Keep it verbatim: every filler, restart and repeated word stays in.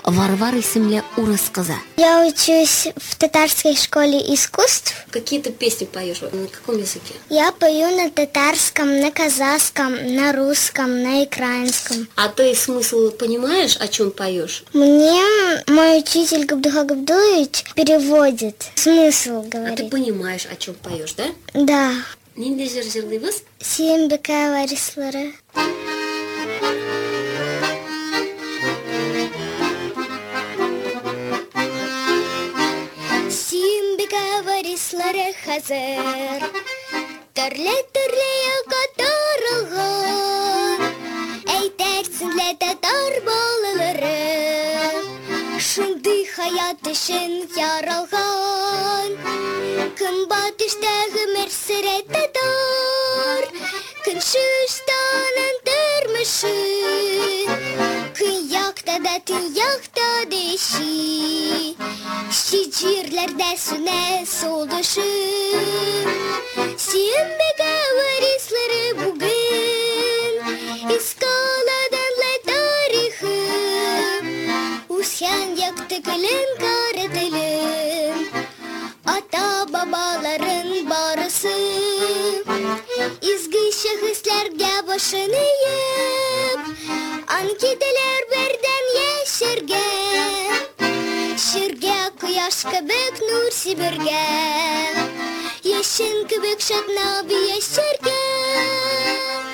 Варвара исемле урыс кызы. Я учусь в татарской школе искусств. Какие ты песни поешь? На каком языке? Я пою на татарском, на казахском, на русском, на украинском. А ты смысл понимаешь, о чем поешь? Мне мой учитель Габдуха Габдуевич переводит. Смысл говорит. А ты понимаешь, о чем поешь, да? Да. Нинде жыр-жырлыйбыз? Сиембека варислары. Сиембека варислары хазыр. Төрле-төрле якка таралган. Әйтерсең лә татар балалары. Шундый хаят өчен яралган. Көнбатышта гомер сүрә татар. Көнчыгыштан тормышы. Көньякта да төньякта диши. Җирләрдә сүнә сулышы. Сиембека варислары бүген Искаладанлы тарихы. Үскән якты көлен кары телен. Ата-бабаларын барысы изге шәхесләргә башын иеп, анкеталар бердән яшәргә. Ширгә кояш кебек нур сибергә. Яшен кебек шатнап яшәргә.